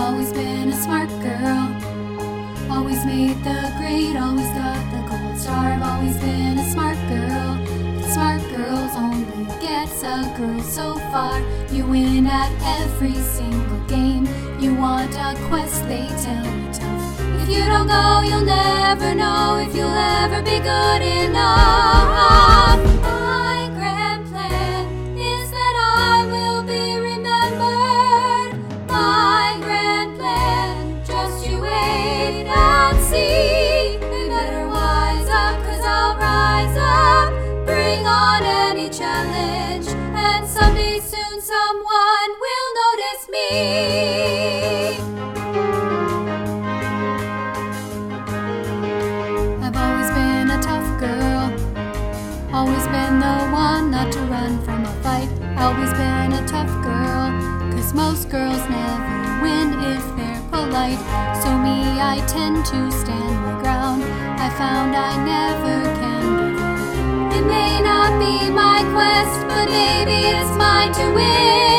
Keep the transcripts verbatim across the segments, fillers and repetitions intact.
always been a smart girl, always made the grade, always got the gold star. I've always been a smart girl, but smart girls only gets a girl so far. You win at every single game, you want a quest, they tell you tough. If you don't go, you'll never know if you'll ever be good enough. My grand plan is that I will be remembered. My grand plan, just you wait and see. They better wise up, cause I'll rise up, bring on any challenge, and someday soon someone will notice me. Always been the one not to run from a fight. Always been a tough girl, cause most girls never win if they're polite. So me, I tend to stand my ground. I found I never can give up. It may not be my quest, but maybe it's mine to win.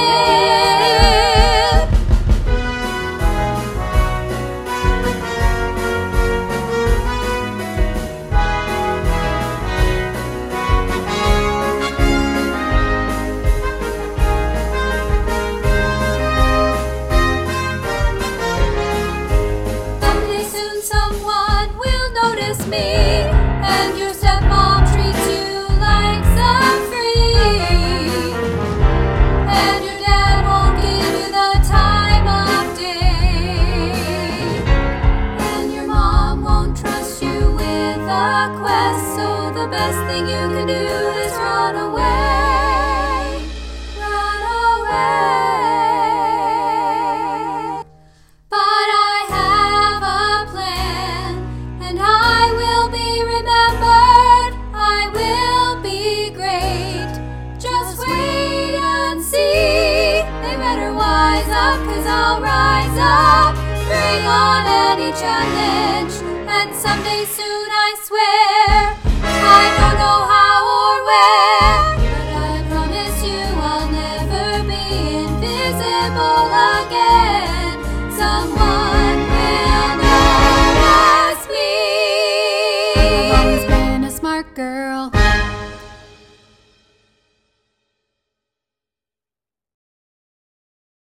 Me, and your stepmom treats you like some free, and your dad won't give you the time of day, and your mom won't trust you with a quest. So the best thing you can do is run away, run away. But I have a plan, and I will be remembered, I will be great. Just wait and see. They better wise up, cause I'll rise up, bring on any challenge, and someday soon